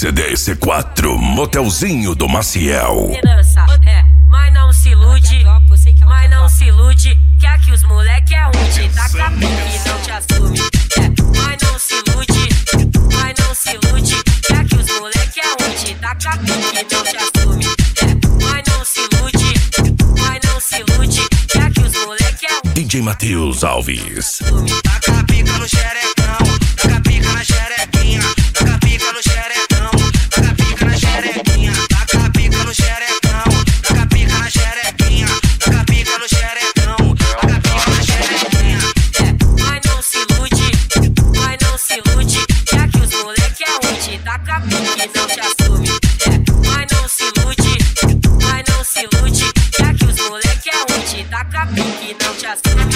CDC4, Motelzinho do Maciel. Mas não se ilude, mas não se ilude, que aqui os moleque é onde tá capique e não te assume. Mas não se ilude, mas não se ilude, que aqui os moleque é onde tá capique e não te assume. Mas não se ilude, mas não se ilude, que aqui os moleque é onde. DJ Matheus Alves. Taca pica no xerecão, taca pica na xerequinha, taca pica no xerecão, taca pica na xerequinha, taca pica no xerecão, taca pica na xerequinha, taca pica no xerecão, taca pica na xerequinha. Mas não se ilude, mas não se ilude, que aqui os moleque é onde tá capique e não te assume. Mas não se ilude, mas não se ilude, que aqui os moleque é onde tá capique e não te assume.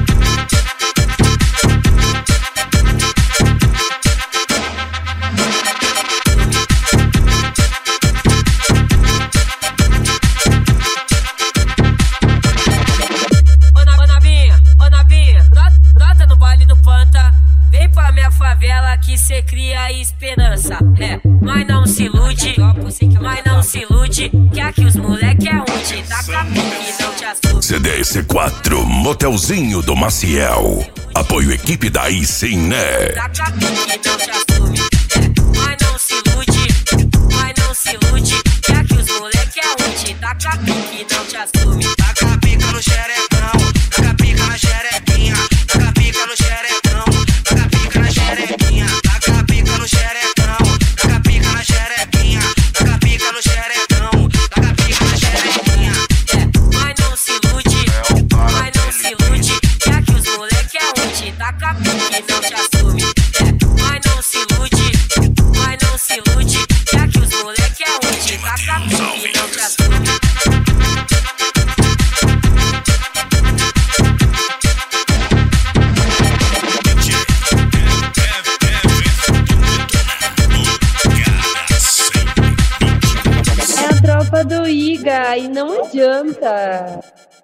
Brota no baile do Panta, vem pra minha favela que cê cria esperança. Mas não se ilude, mas não se ilude, que aqui os moleque é onde tá capique e não te assume. CDC4, Motelzinho do Maciel. Apoio equipe daí sim, né? Tá capique e não te assume. Mas não se ilude, mas não se ilude, que aqui os moleque é onde tá capique e não te assume. Taca pica no xerecão, taca pica na xerequinha, taca pica no xerecão, taca pica na xerequinha, taca pica no xerecão, taca pica na xerequinha, taca pica no xerecão, taca pica na xerequinha. Mas não se ilude, mas não se ilude, que aqui os moleque é onde tá capique e não te assume. Mas não se ilude, mas não se ilude, que aqui os moleque é onde tá capique e não te assume. É a tropa do Iga e não adianta.